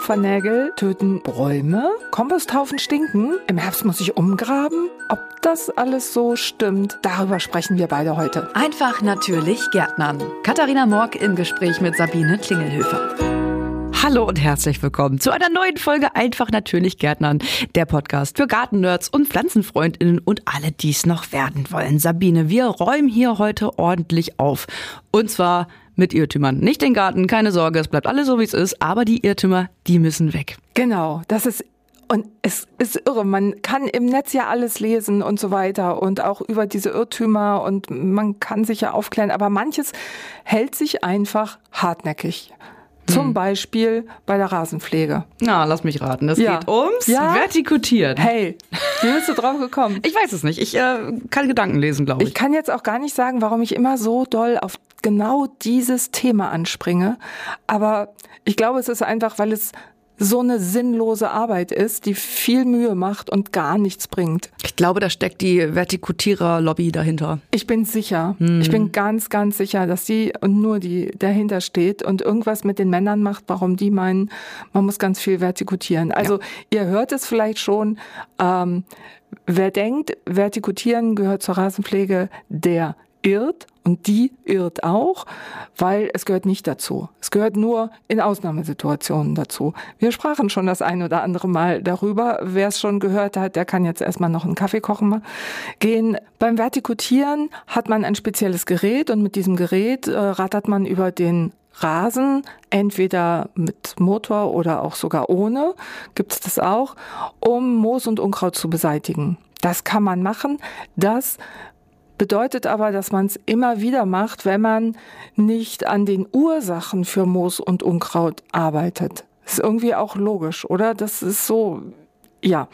Kupfernägel töten Bäume, Komposthaufen stinken, im Herbst muss ich umgraben. Ob das alles so stimmt, darüber sprechen wir beide heute. Einfach natürlich Gärtnern. Katharina Morck im Gespräch mit Sabine Klingelhöfer. Hallo und herzlich willkommen zu einer neuen Folge Einfach natürlich Gärtnern, der Podcast für Gartennerds und PflanzenfreundInnen und alle, die es noch werden wollen. Sabine, wir räumen hier heute ordentlich auf. Und zwar mit Irrtümern. Nicht den Garten, keine Sorge, es bleibt alles so, wie es ist, aber die Irrtümer, die müssen weg. Genau, und es ist irre, man kann im Netz ja alles lesen und so weiter und auch über diese Irrtümer und man kann sich ja aufklären, aber manches hält sich einfach hartnäckig. Zum Beispiel bei der Rasenpflege. Na, lass mich raten. Es geht ums Vertikutieren. Hey, wie bist du drauf gekommen? Ich weiß es nicht. Ich kann Gedanken lesen, glaube ich. Ich kann jetzt auch gar nicht sagen, warum ich immer so doll auf genau dieses Thema anspringe. Aber ich glaube, es ist einfach, weil es so eine sinnlose Arbeit ist, die viel Mühe macht und gar nichts bringt. Ich glaube, da steckt die Vertikutierer-Lobby dahinter. Ich bin sicher. Ich bin ganz, ganz sicher, dass die und nur die dahinter steht und irgendwas mit den Männern macht, warum die meinen, man muss ganz viel vertikutieren. Also ihr hört es vielleicht schon, wer denkt, vertikutieren gehört zur Rasenpflege, der irrt und die irrt auch, weil es gehört nicht dazu. Es gehört nur in Ausnahmesituationen dazu. Wir sprachen schon das ein oder andere Mal darüber. Wer es schon gehört hat, der kann jetzt erstmal noch einen Kaffee kochen gehen. Beim Vertikutieren hat man ein spezielles Gerät und mit diesem Gerät rattert man über den Rasen, entweder mit Motor oder auch sogar ohne, gibt es das auch, um Moos und Unkraut zu beseitigen. Das kann man machen. Das bedeutet aber, dass man es immer wieder macht, wenn man nicht an den Ursachen für Moos und Unkraut arbeitet. Das ist irgendwie auch logisch, oder? Das ist so, ja.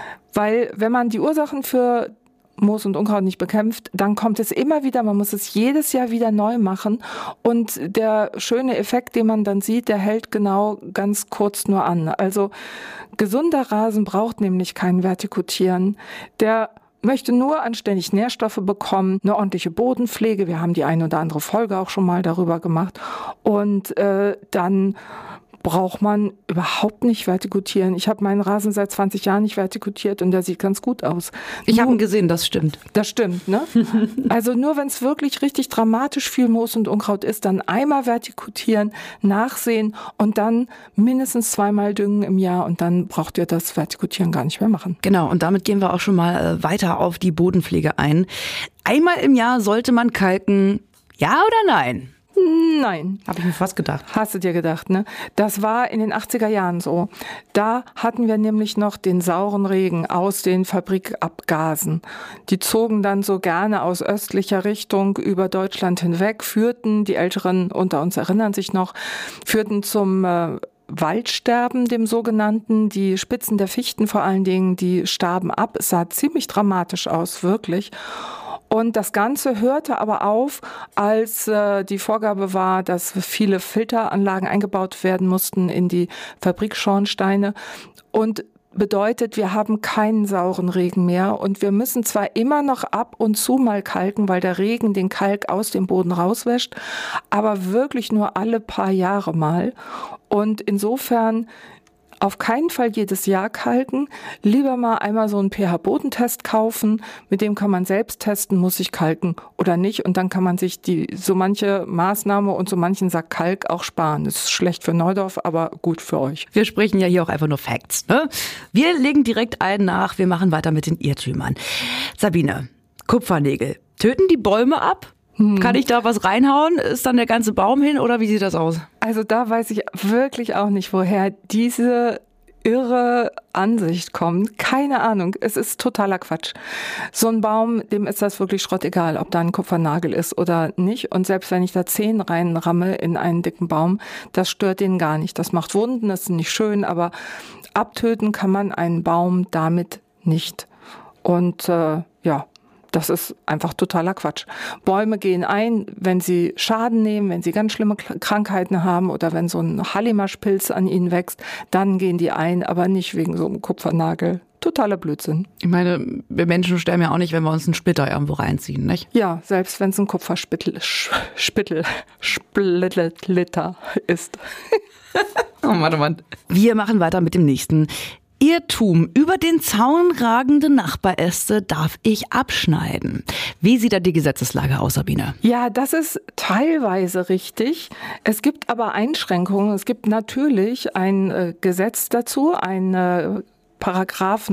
Weil wenn man die Ursachen für Moos und Unkraut nicht bekämpft, dann kommt es immer wieder, man muss es jedes Jahr wieder neu machen und der schöne Effekt, den man dann sieht, der hält genau ganz kurz nur an. Also gesunder Rasen braucht nämlich kein Vertikutieren. Der möchte nur anständig Nährstoffe bekommen, eine ordentliche Bodenpflege. Wir haben die eine oder andere Folge auch schon mal darüber gemacht. Und dann braucht man überhaupt nicht vertikutieren. Ich habe meinen Rasen seit 20 Jahren nicht vertikutiert und der sieht ganz gut aus. Ich habe ihn gesehen, das stimmt. Das stimmt, ne? Also nur wenn es wirklich richtig dramatisch viel Moos und Unkraut ist, dann einmal vertikutieren, nachsehen und dann mindestens 2-mal düngen im Jahr und dann braucht ihr das Vertikutieren gar nicht mehr machen. Genau, und damit gehen wir auch schon mal weiter auf die Bodenpflege ein. Einmal im Jahr sollte man kalken, ja oder nein? Nein. Habe ich mir fast gedacht. Hast du dir gedacht, ne? Das war in den 80er Jahren so. Da hatten wir nämlich noch den sauren Regen aus den Fabrikabgasen. Die zogen dann so gerne aus östlicher Richtung über Deutschland hinweg, führten, die Älteren unter uns erinnern sich noch, führten zum Waldsterben, dem sogenannten. Die Spitzen der Fichten vor allen Dingen, die starben ab. Es sah ziemlich dramatisch aus, wirklich. Und das Ganze hörte aber auf, als die Vorgabe war, dass viele Filteranlagen eingebaut werden mussten in die Fabrikschornsteine. Und bedeutet, wir haben keinen sauren Regen mehr und wir müssen zwar immer noch ab und zu mal kalken, weil der Regen den Kalk aus dem Boden rauswäscht, aber wirklich nur alle paar Jahre mal. Und insofern auf keinen Fall jedes Jahr kalken, lieber mal einmal so einen pH-Bodentest kaufen, mit dem kann man selbst testen, muss ich kalken oder nicht und dann kann man sich so manche Maßnahme und so manchen Sack Kalk auch sparen. Das ist schlecht für Neudorf, aber gut für euch. Wir sprechen ja hier auch einfach nur Facts, ne? Wir legen direkt einen nach, wir machen weiter mit den Irrtümern. Sabine, Kupfernägel, töten die Bäume ab? Kann ich da was reinhauen? Ist dann der ganze Baum hin oder wie sieht das aus? Also da weiß ich wirklich auch nicht, woher diese irre Ansicht kommt. Keine Ahnung, es ist totaler Quatsch. So ein Baum, dem ist das wirklich schrottegal, ob da ein Kupfernagel ist oder nicht. Und selbst wenn ich da 10 reinramme in einen dicken Baum, das stört den gar nicht. Das macht Wunden, das ist nicht schön, aber abtöten kann man einen Baum damit nicht. Und das ist einfach totaler Quatsch. Bäume gehen ein, wenn sie Schaden nehmen, wenn sie ganz schlimme Krankheiten haben oder wenn so ein Hallimaschpilz an ihnen wächst, dann gehen die ein, aber nicht wegen so einem Kupfernagel. Totaler Blödsinn. Ich meine, wir Menschen sterben ja auch nicht, wenn wir uns einen Splitter irgendwo reinziehen, nicht? Ja, selbst wenn es ein Kupfersplitter ist. Oh Mann, oh Mann. Wir machen weiter mit dem nächsten. Irrtum. Über den Zaun ragende Nachbaräste darf ich abschneiden. Wie sieht da die Gesetzeslage aus, Sabine? Ja, das ist teilweise richtig. Es gibt aber Einschränkungen. Es gibt natürlich ein Gesetz dazu, ein Paragraph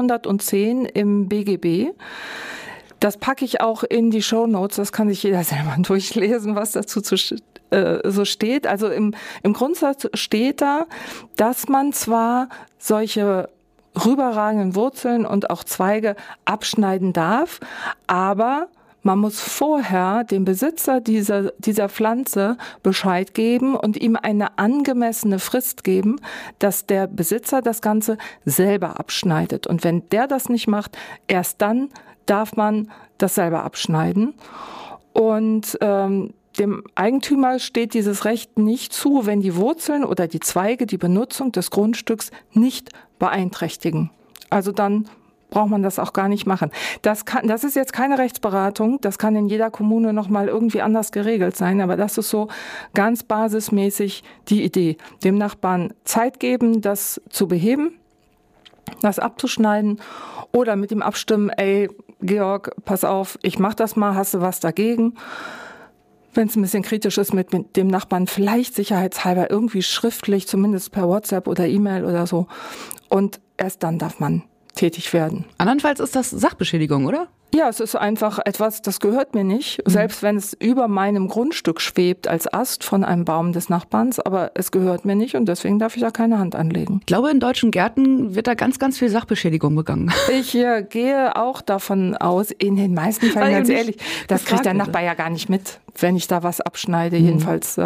910 im BGB. Das packe ich auch in die Shownotes, das kann sich jeder selber durchlesen, was dazu so steht. Also im Grundsatz steht da, dass man zwar solche rüberragenden Wurzeln und auch Zweige abschneiden darf, aber man muss vorher dem Besitzer dieser Pflanze Bescheid geben und ihm eine angemessene Frist geben, dass der Besitzer das Ganze selber abschneidet. Und wenn der das nicht macht, erst dann darf man das selber abschneiden. Und dem Eigentümer steht dieses Recht nicht zu, wenn die Wurzeln oder die Zweige die Benutzung des Grundstücks nicht beeinträchtigen. Also dann braucht man das auch gar nicht machen. Das ist jetzt keine Rechtsberatung, das kann in jeder Kommune nochmal irgendwie anders geregelt sein, aber das ist so ganz basismäßig die Idee. Dem Nachbarn Zeit geben, das zu beheben, das abzuschneiden oder mit ihm abstimmen, ey, Georg, pass auf, ich mach das mal, hast du was dagegen? Wenn es ein bisschen kritisch ist, mit dem Nachbarn vielleicht sicherheitshalber irgendwie schriftlich, zumindest per WhatsApp oder E-Mail oder so. Und erst dann darf man tätig werden. Andernfalls ist das Sachbeschädigung, oder? Ja, es ist einfach etwas, das gehört mir nicht, selbst wenn es über meinem Grundstück schwebt als Ast von einem Baum des Nachbarns, aber es gehört mir nicht und deswegen darf ich da keine Hand anlegen. Ich glaube, in deutschen Gärten wird da ganz, ganz viel Sachbeschädigung begangen. Ich gehe auch davon aus, in den meisten Fällen, ganz ehrlich, das kriegt der Nachbar ja gar nicht mit, wenn ich da was abschneide, jedenfalls,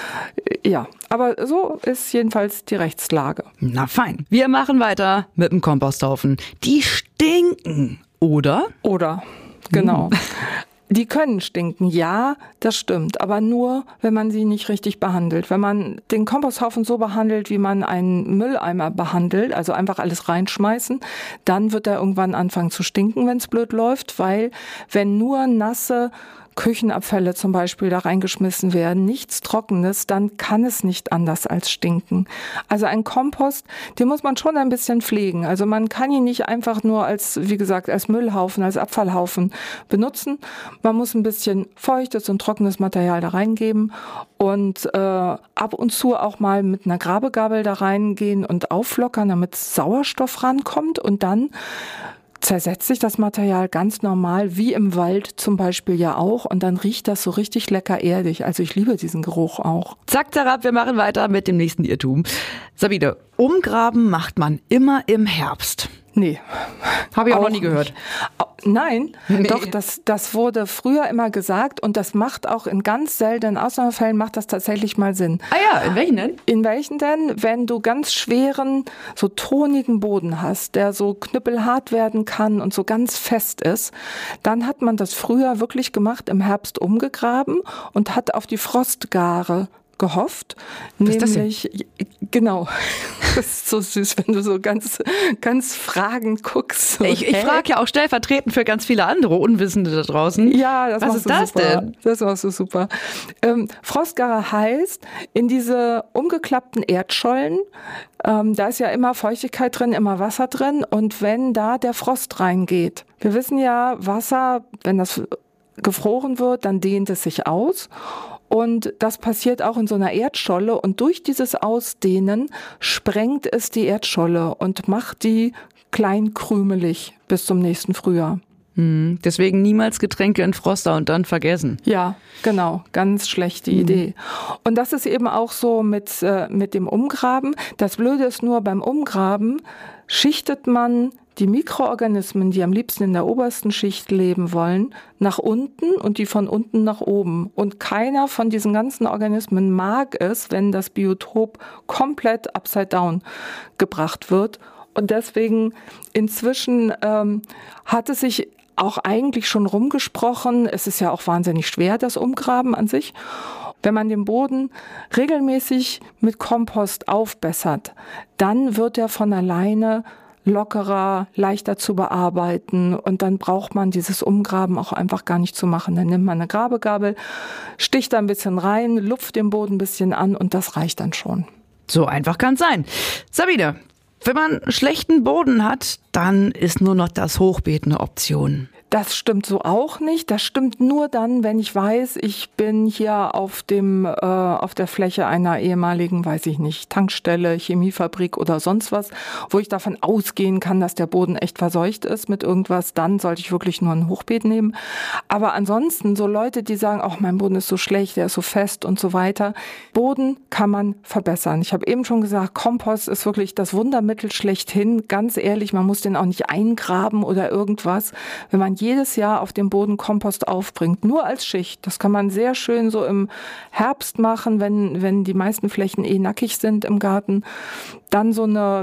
ja. Aber so ist jedenfalls die Rechtslage. Na fein. Wir machen weiter mit dem Komposthaufen. Die stinken. Oder, genau. Die können stinken, ja, das stimmt, aber nur, wenn man sie nicht richtig behandelt. Wenn man den Komposthaufen so behandelt, wie man einen Mülleimer behandelt, also einfach alles reinschmeißen, dann wird er irgendwann anfangen zu stinken, wenn es blöd läuft, weil wenn nur nasse Küchenabfälle zum Beispiel da reingeschmissen werden, nichts Trockenes, dann kann es nicht anders als stinken. Also ein Kompost, den muss man schon ein bisschen pflegen. Also man kann ihn nicht einfach nur als, wie gesagt, als Müllhaufen, als Abfallhaufen benutzen. Man muss ein bisschen feuchtes und trockenes Material da reingeben und ab und zu auch mal mit einer Grabegabel da reingehen und auflockern, damit Sauerstoff rankommt und dann zersetzt sich das Material ganz normal, wie im Wald zum Beispiel ja auch. Und dann riecht das so richtig lecker erdig. Also ich liebe diesen Geruch auch. Zack, zerab, wir machen weiter mit dem nächsten Irrtum. Sabine, umgraben macht man immer im Herbst. Nee. Habe ich auch noch nie gehört. Nein, doch, das wurde früher immer gesagt und das macht auch in ganz seltenen Ausnahmefällen macht das tatsächlich mal Sinn. Ah ja, in welchen denn? In welchen denn? Wenn du ganz schweren, so tonigen Boden hast, der so knüppelhart werden kann und so ganz fest ist, dann hat man das früher wirklich gemacht, im Herbst umgegraben und hat auf die Frostgare gehofft. Was ist das denn? Genau. Das ist so süß, wenn du so ganz, ganz fragend guckst. So, ich frage ja auch stellvertretend für ganz viele andere Unwissende da draußen. Ja, das Was ist das super. denn? Das machst du super. Frostgare heißt, in diese umgeklappten Erdschollen, da ist ja immer Feuchtigkeit drin, immer Wasser drin und wenn da der Frost reingeht. Wir wissen ja, Wasser, wenn das gefroren wird, dann dehnt es sich aus. Und das passiert auch in so einer Erdscholle und durch dieses Ausdehnen sprengt es die Erdscholle und macht die klein krümelig bis zum nächsten Frühjahr. Deswegen niemals Getränke in Froster und dann vergessen. Ja, genau, ganz schlechte Idee. Und das ist eben auch so mit dem Umgraben. Das Blöde ist nur, beim Umgraben schichtet man die Mikroorganismen, die am liebsten in der obersten Schicht leben wollen, nach unten und die von unten nach oben. Und keiner von diesen ganzen Organismen mag es, wenn das Biotop komplett upside down gebracht wird. Und deswegen inzwischen hat es sich auch eigentlich schon rumgesprochen. Es ist ja auch wahnsinnig schwer, das Umgraben an sich. Wenn man den Boden regelmäßig mit Kompost aufbessert, dann wird er von alleine lockerer, leichter zu bearbeiten und dann braucht man dieses Umgraben auch einfach gar nicht zu machen. Dann nimmt man eine Grabegabel, sticht da ein bisschen rein, lupft den Boden ein bisschen an und das reicht dann schon. So einfach kann es sein. Sabine, wenn man schlechten Boden hat, dann ist nur noch das Hochbeet eine Option. Das stimmt so auch nicht. Das stimmt nur dann, wenn ich weiß, ich bin hier auf der Fläche einer ehemaligen, weiß ich nicht, Tankstelle, Chemiefabrik oder sonst was, wo ich davon ausgehen kann, dass der Boden echt verseucht ist mit irgendwas. Dann sollte ich wirklich nur ein Hochbeet nehmen. Aber ansonsten so Leute, die sagen, ach, mein Boden ist so schlecht, der ist so fest und so weiter. Boden kann man verbessern. Ich habe eben schon gesagt, Kompost ist wirklich das Wundermittel schlechthin. Ganz ehrlich, man muss den auch nicht eingraben oder irgendwas. Wenn man jedes Jahr auf dem Boden Kompost aufbringt, nur als Schicht. Das kann man sehr schön so im Herbst machen, wenn die meisten Flächen nackig sind im Garten. Dann so eine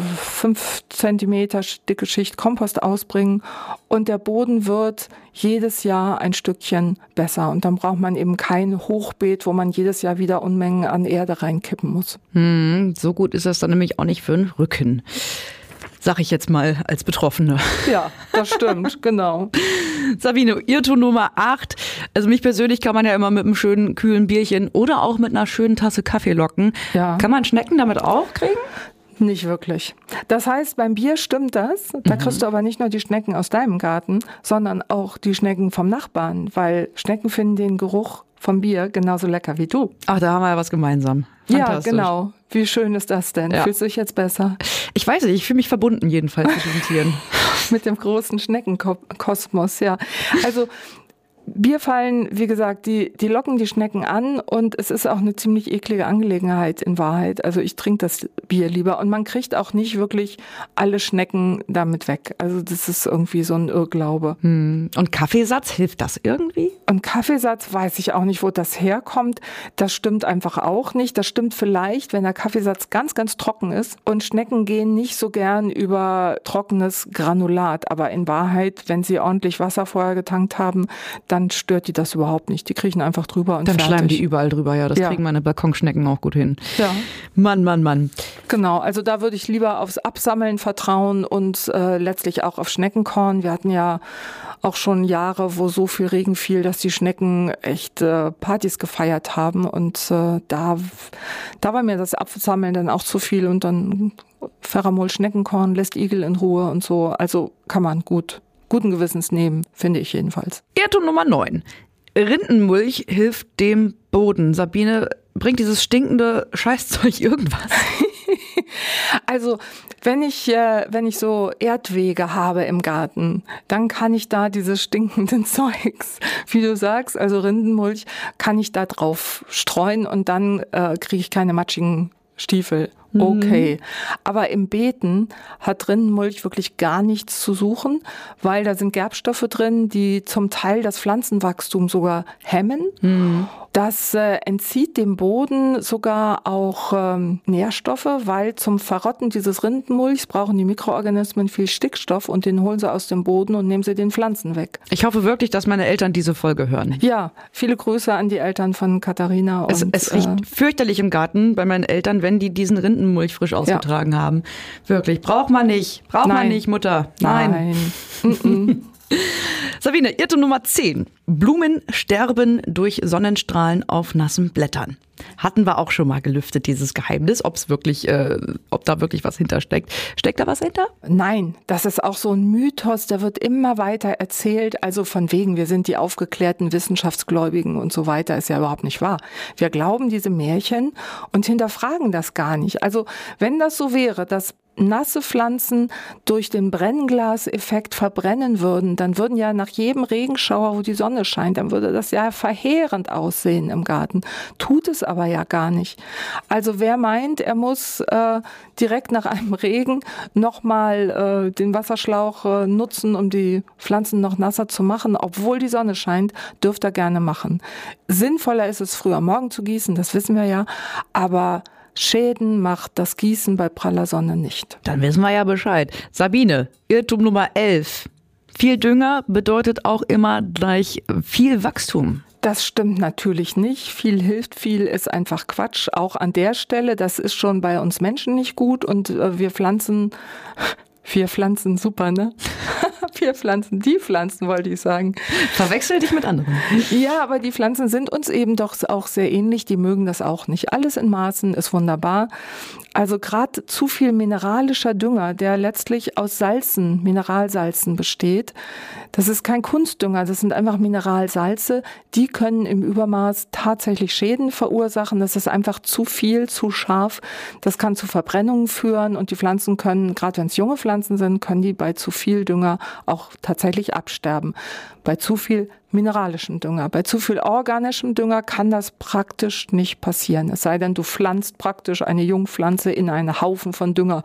5 Zentimeter dicke Schicht Kompost ausbringen und der Boden wird jedes Jahr ein Stückchen besser. Und dann braucht man eben kein Hochbeet, wo man jedes Jahr wieder Unmengen an Erde reinkippen muss. So gut ist das dann nämlich auch nicht für den Rücken. Sag ich jetzt mal als Betroffene. Ja, das stimmt, genau. Sabine, Irrtum Nummer 8. Also mich persönlich kann man ja immer mit einem schönen, kühlen Bierchen oder auch mit einer schönen Tasse Kaffee locken. Ja. Kann man Schnecken damit auch kriegen? Nicht wirklich. Das heißt, beim Bier stimmt das. Da kriegst du aber nicht nur die Schnecken aus deinem Garten, sondern auch die Schnecken vom Nachbarn, weil Schnecken finden den Geruch vom Bier genauso lecker wie du. Ach, da haben wir ja was gemeinsam. Ja, genau. Wie schön ist das denn? Ja. Fühlst du dich jetzt besser? Ich weiß nicht, ich fühle mich verbunden jedenfalls mit den Tieren. Mit dem großen Schneckenkosmos, ja. Also Bierfallen, wie gesagt, die locken die Schnecken an und es ist auch eine ziemlich eklige Angelegenheit in Wahrheit. Also ich trinke das Bier lieber und man kriegt auch nicht wirklich alle Schnecken damit weg. Also das ist irgendwie so ein Irrglaube. Und Kaffeesatz, hilft das irgendwie? Und Kaffeesatz weiß ich auch nicht, wo das herkommt. Das stimmt einfach auch nicht. Das stimmt vielleicht, wenn der Kaffeesatz ganz, ganz trocken ist und Schnecken gehen nicht so gern über trockenes Granulat. Aber in Wahrheit, wenn sie ordentlich Wasser vorher getankt haben, dann stört die das überhaupt nicht. Die kriechen einfach drüber und dann fertig. Schleimen die überall drüber, ja. Das kriegen meine Balkonschnecken auch gut hin. Ja. Mann. Genau, also da würde ich lieber aufs Absammeln vertrauen und letztlich auch auf Schneckenkorn. Wir hatten ja auch schon Jahre, wo so viel Regen fiel, dass die Schnecken echt Partys gefeiert haben. Und da war mir das Absammeln dann auch zu viel. Und dann Ferramol Schneckenkorn lässt Igel in Ruhe und so. Also kann man guten Gewissens nehmen, finde ich jedenfalls. Irrtum Nummer 9. Rindenmulch hilft dem Boden. Sabine, bringt dieses stinkende Scheißzeug irgendwas? Also wenn ich so Erdwege habe im Garten, dann kann ich da dieses stinkenden Zeugs, wie du sagst, also Rindenmulch, kann ich da drauf streuen und dann kriege ich keine matschigen Stiefel. Okay, aber im Beeten hat Rindenmulch wirklich gar nichts zu suchen, weil da sind Gerbstoffe drin, die zum Teil das Pflanzenwachstum sogar hemmen. Das entzieht dem Boden sogar auch Nährstoffe, weil zum Verrotten dieses Rindenmulchs brauchen die Mikroorganismen viel Stickstoff und den holen sie aus dem Boden und nehmen sie den Pflanzen weg. Ich hoffe wirklich, dass meine Eltern diese Folge hören. Ja, viele Grüße an die Eltern von Katharina. Es riecht fürchterlich im Garten bei meinen Eltern, wenn die diesen Rindenmulch frisch ausgetragen haben. Wirklich, braucht man nicht, Mutter. Nein. Sabine, Irrtum Nummer 10. Blumen sterben durch Sonnenstrahlen auf nassen Blättern. Hatten wir auch schon mal gelüftet, dieses Geheimnis, ob da wirklich was hintersteckt. Steckt da was hinter? Nein, das ist auch so ein Mythos, der wird immer weiter erzählt. Also von wegen, wir sind die aufgeklärten Wissenschaftsgläubigen und so weiter, ist ja überhaupt nicht wahr. Wir glauben diese Märchen und hinterfragen das gar nicht. Also wenn das so wäre, dass nasse Pflanzen durch den Brennglaseffekt verbrennen würden, dann würden ja nach jedem Regenschauer, wo die Sonne scheint, dann würde das ja verheerend aussehen im Garten. Tut es aber ja gar nicht. Also wer meint, er muss direkt nach einem Regen nochmal den Wasserschlauch nutzen, um die Pflanzen noch nasser zu machen, obwohl die Sonne scheint, dürft er gerne machen. Sinnvoller ist es, früh am Morgen zu gießen, das wissen wir ja, aber Schäden macht das Gießen bei praller Sonne nicht. Dann wissen wir ja Bescheid. Sabine, Irrtum Nummer 11. Viel Dünger bedeutet auch immer gleich viel Wachstum. Das stimmt natürlich nicht. Viel hilft, viel ist einfach Quatsch. Auch an der Stelle, das ist schon bei uns Menschen nicht gut und wir pflanzen super, ne? Papierpflanzen, die Pflanzen wollte ich sagen. Verwechsel dich mit anderen. Ja, aber die Pflanzen sind uns eben doch auch sehr ähnlich, die mögen das auch nicht. Alles in Maßen ist wunderbar. Also gerade zu viel mineralischer Dünger, der letztlich aus Salzen, Mineralsalzen besteht, das ist kein Kunstdünger, das sind einfach Mineralsalze, die können im Übermaß tatsächlich Schäden verursachen. Das ist einfach zu viel, zu scharf. Das kann zu Verbrennungen führen und die Pflanzen können, gerade wenn es junge Pflanzen sind, können die bei zu viel Dünger auch tatsächlich absterben. Bei zu viel mineralischen Dünger. Bei zu viel organischem Dünger kann das praktisch nicht passieren. Es sei denn, du pflanzt praktisch eine Jungpflanze in einen Haufen von Dünger.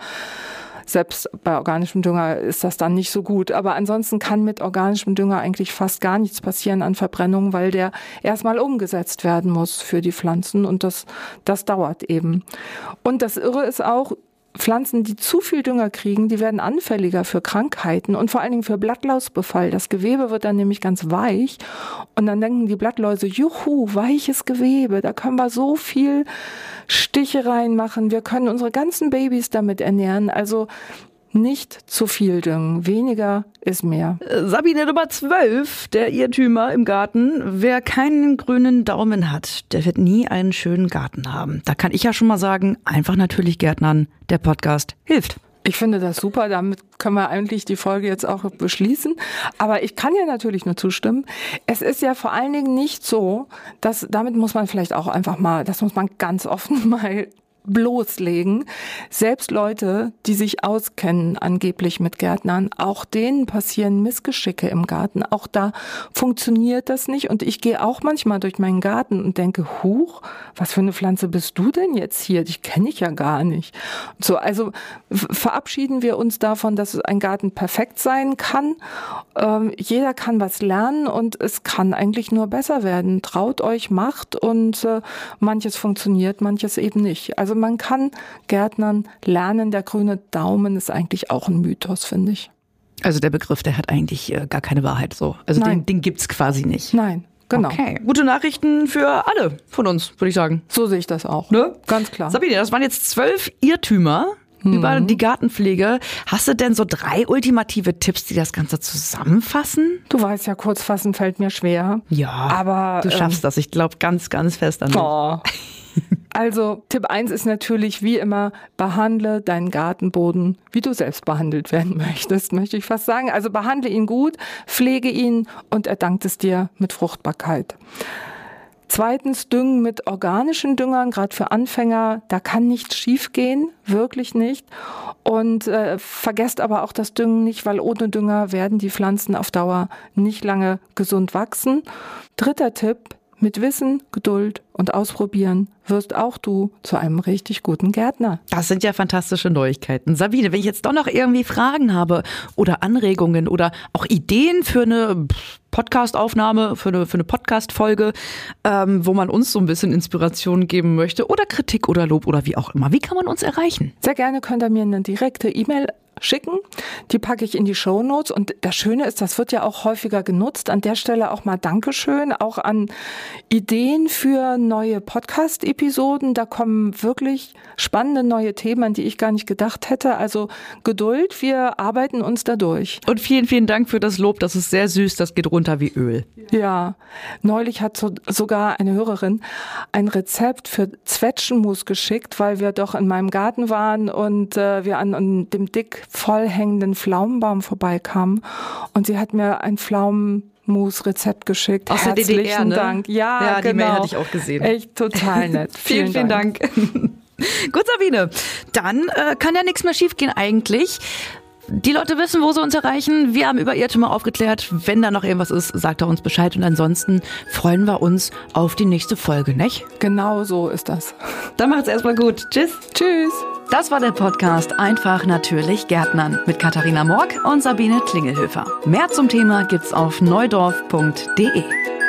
Selbst bei organischem Dünger ist das dann nicht so gut. Aber ansonsten kann mit organischem Dünger eigentlich fast gar nichts passieren an Verbrennung, weil der erstmal umgesetzt werden muss für die Pflanzen und das dauert eben. Und das Irre ist auch, Pflanzen, die zu viel Dünger kriegen, die werden anfälliger für Krankheiten und vor allen Dingen für Blattlausbefall. Das Gewebe wird dann nämlich ganz weich und dann denken die Blattläuse, juhu, weiches Gewebe, da können wir so viel Stiche reinmachen, wir können unsere ganzen Babys damit ernähren. Also nicht zu viel düngen, weniger ist mehr. Sabine Nummer 12, der Irrtümer im Garten. Wer keinen grünen Daumen hat, der wird nie einen schönen Garten haben. Da kann ich ja schon mal sagen, einfach natürlich Gärtnern, der Podcast hilft. Ich finde das super, damit können wir eigentlich die Folge jetzt auch beschließen. Aber ich kann ja natürlich nur zustimmen. Es ist ja vor allen Dingen nicht so, dass, damit muss man vielleicht auch einfach mal, das muss man ganz offen mal bloßlegen. Selbst Leute, die sich auskennen angeblich mit Gärtnern, auch denen passieren Missgeschicke im Garten. Auch da funktioniert das nicht. Und ich gehe auch manchmal durch meinen Garten und denke, huch, was für eine Pflanze bist du denn jetzt hier? Die kenne ich ja gar nicht. So, also verabschieden wir uns davon, dass ein Garten perfekt sein kann. Jeder kann was lernen und es kann eigentlich nur besser werden. Traut euch, macht und manches funktioniert, manches eben nicht. Also man kann Gärtnern lernen. Der grüne Daumen ist eigentlich auch ein Mythos, finde ich. Also der Begriff, der hat eigentlich gar keine Wahrheit so. Also den gibt's quasi nicht. Nein, genau. Okay. Gute Nachrichten für alle von uns, würde ich sagen. So sehe ich das auch. Ne? Ganz klar. Sabine, das waren jetzt 12 Irrtümer über die Gartenpflege. Hast du denn so 3 ultimative Tipps, die das Ganze zusammenfassen? Du weißt ja, kurz fassen fällt mir schwer. Ja, aber du schaffst das. Ich glaube ganz, ganz fest an dich. Oh. Also Tipp 1 ist natürlich wie immer, behandle deinen Gartenboden, wie du selbst behandelt werden möchtest, möchte ich fast sagen. Also behandle ihn gut, pflege ihn und er dankt es dir mit Fruchtbarkeit. Zweitens, düngen mit organischen Düngern, gerade für Anfänger, da kann nichts schief gehen, wirklich nicht. Und vergesst aber auch das Düngen nicht, weil ohne Dünger werden die Pflanzen auf Dauer nicht lange gesund wachsen. Dritter Tipp, mit Wissen, Geduld und Ausprobieren wirst auch du zu einem richtig guten Gärtner. Das sind ja fantastische Neuigkeiten. Sabine, wenn ich jetzt doch noch irgendwie Fragen habe oder Anregungen oder auch Ideen für eine Podcast-Aufnahme, für eine Podcast-Folge, wo man uns so ein bisschen Inspiration geben möchte oder Kritik oder Lob oder wie auch immer. Wie kann man uns erreichen? Sehr gerne könnt ihr mir eine direkte E-Mail schicken. Die packe ich in die Shownotes. Und das Schöne ist, das wird ja auch häufiger genutzt. An der Stelle auch mal Dankeschön, auch an Ideen für neue Podcast-Episoden. Da kommen wirklich spannende neue Themen, an die ich gar nicht gedacht hätte. Also Geduld, wir arbeiten uns da durch. Und vielen, vielen Dank für das Lob. Das ist sehr süß. Das geht runter wie Öl. Ja, neulich hat sogar eine Hörerin ein Rezept für Zwetschgenmus geschickt, weil wir doch in meinem Garten waren und wir an dem dick vollhängenden Pflaumenbaum vorbeikamen. Und sie hat mir ein Pflaumenmus-Rezept geschickt. Aus der DDR, ne? Dank. Ja, die genau. Mail hatte ich auch gesehen. Echt total nett. Vielen Dank. Gut, Sabine. Dann kann ja nichts mehr schiefgehen eigentlich. Die Leute wissen, wo sie uns erreichen. Wir haben über Irrtümer aufgeklärt. Wenn da noch irgendwas ist, sagt er uns Bescheid. Und ansonsten freuen wir uns auf die nächste Folge, nicht? Genau so ist das. Dann macht's erstmal gut. Tschüss. Tschüss. Das war der Podcast Einfach natürlich Gärtnern mit Katharina Morg und Sabine Klingelhöfer. Mehr zum Thema gibt's auf neudorf.de.